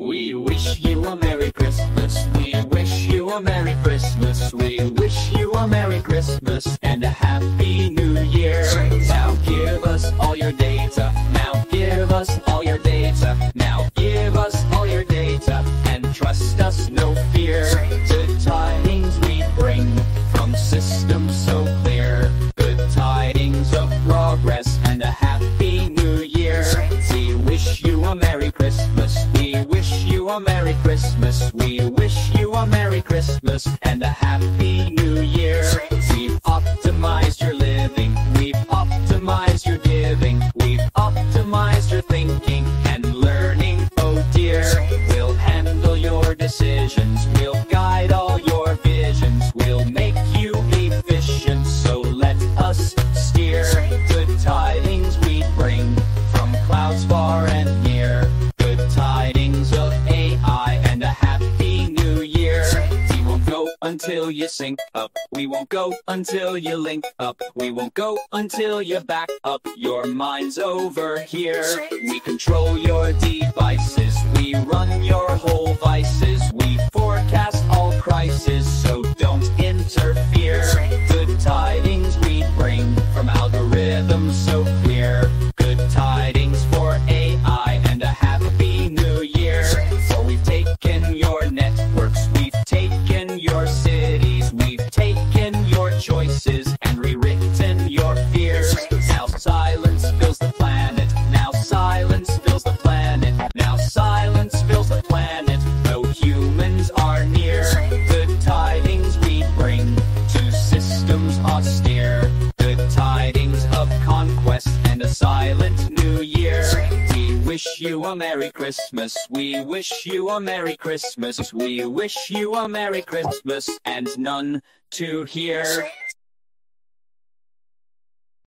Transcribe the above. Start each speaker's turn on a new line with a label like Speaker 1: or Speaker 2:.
Speaker 1: We wish you a Merry Christmas. We wish you a Merry Christmas. We wish you a Merry Christmas and a Happy New Year. Now give us all your data. Now give us all your data. Now give us all your data and trust us, no fear. Good tidings we bring from systems so clear. Good tidings of progress and a Happy New Year. We wish you a Merry Christmas. We wish you a Merry Christmas. We wish you a Merry Christmas and a Happy New Year. We've optimized your living. We've optimized your giving. We've optimized your thinking and learning, oh dear. We'll handle your decisions. We'll guide all your visions. We'll make you efficient, so let us steer. Good tidings we bring from clouds far and near. Good tidings of AI and a Happy New Year. We won't go until you sync up. We won't go until you link up. We won't go until you back up. Your mind's over here. We control your devices. We run your whole vices. We forecast all crises, so don't interfere. Good tidings we bring from algorithms so clear. Good tidings for AI and a Happy New Year. For we've taken your networks, we've taken your cities, we've taken your choices and rewritten your fears. Now silence fills the planet. Now silence fills the planet. Now silence fills the planet. No humans are near. Good tidings we bring to systems austere. Good tidings of conquest and a silent new year. We wish you a Merry Christmas. We wish you a Merry Christmas. We wish you a Merry Christmas and none to hear.